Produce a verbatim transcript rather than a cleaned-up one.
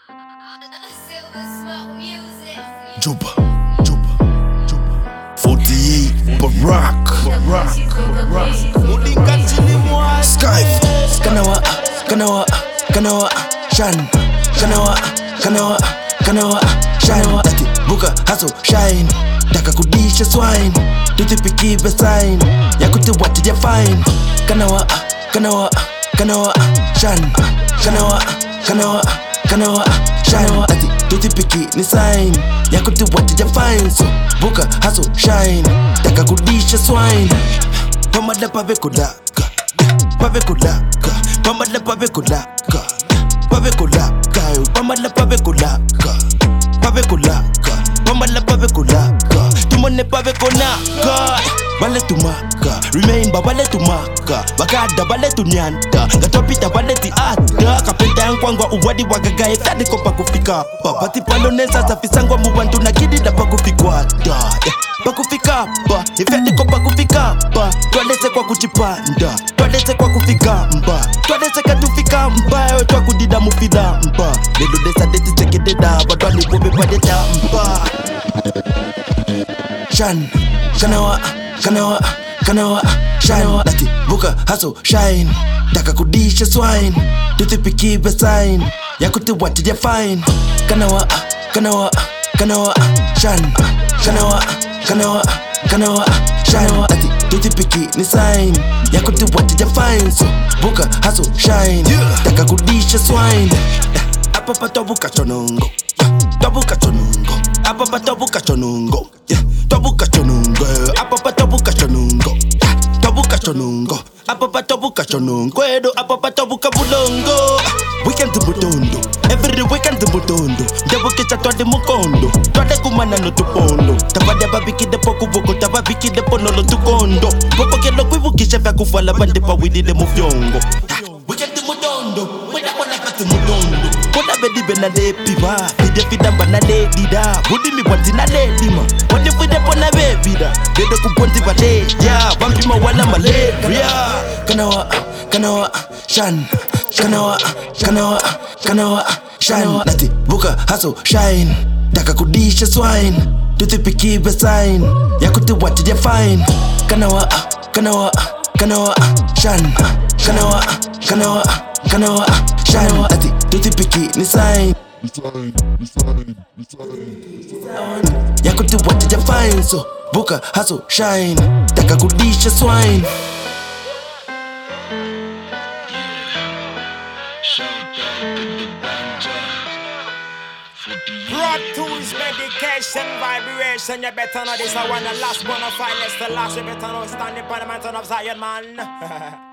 Juba, Juba, Juba. forty-eight, Barack, Barack, Barack. Skype, Kanawa, Kanawa, Kanawa, Shan, Kanawa, Kanawa, Kanawa, Shanawa, Ati, Buka, Hustle, Shine, Taka Kudisha Swine, Tutipiki Besign, Yakuti Wati ya Fine, Kanawa, Kanawa, Kanawa, Shan, Kanawa, Kanawa, Kanawa, Shanawa, Ati, Tutipiki ni sign, Yakuti Wati ya Fine, so Buka, Hustle, Shine, Taka Kudisha Swine, Pamada Pave Kodaka, Pave Kodaka, Pamada Pave Kodaka, Pave Kodaka, Pamada Pave Kodaka, Pave Kodaka, Pamada Pave Kodaka, Tumone Pave Konaka, Bale Tumaka, Remember Bale Tumaka, Bagada Bale Tunyanta, Gatopita Bale Tiata, Kapenta Nkwangwa Uwadi Wagaga, Ifadi Kopa Kufika, Pati Palonesa Safisangwa Mubantu na Kidi da Pakufika, Pakufika, Ifadi Kopa Kufika, Twadese kwa kuchipanda, Twadese kwa kufika mba, Twadese katufika mba, Twa kudida mufida mba, Ledo desa deti sekideda, Badwani bobe padeta mba. Shan, Kanawa, Kanawa, Kanawa, Shanawa, Ati, Buka, Hustle, Shine, Taka Kudisha Swine, Tutipiki Besign, Yakuti Wati ya Fine, Kanawa, Kanawa, Kanawa, Shan, Kanawa, Kanawa, Kanawa, Shanawa, Ati, Tutipiki ni sign, Yakuti Wati ya Fine, so Buka, Hustle, Shine, Taka Kudisha Swine, Apa pa tobuka chonongo, Tobuka chonongo, Apa pa tobuka chonongo, Tobuka chonongo, Apa pa tobuka chonongo, Tobuka chonongo, Apa pa tobuka chonongo, Edo apa pa tobuka bulongo. Weekend butondo, every weekend butondo, Debuke chatwa de mukondo, Twade kumana no tupondo, Tabade babiki de poku boko, Tababiki de pono lo tukondo, Popo ke lo kwivu kisha vya kufala bande pa widi de mufyongo. Weekend butondo, wenda wana kati mutondo, Koda bedi bena de piba, Ide fidamba na de dida, Budi mi wanti na de dima, Wadi fide pona bebida, Dede kuponti vade, ya, Wampima wala malaria. Kanawa, Kanawa, Shan, Kanawa, Kanawa, Kanawa, Shine, Nati, Buka, Hustle, Shine, Taka Kudisha Swine, Tutipiki Besign, Yakuti Wati ya Fine, Kanawa, Kanawa, Kanawa, Shan, Kanawa, Kanawa, Kanawa, Shine, Nati, Tutipiki ni sign, Yakuti Wati ya Fine, so Buka, Hustle, Shine, Taka Kudisha Swine. Blood tools, medication, vibration. You better know this. I want the last one of finest, the last. You better know standing by the mountain of Zion, man.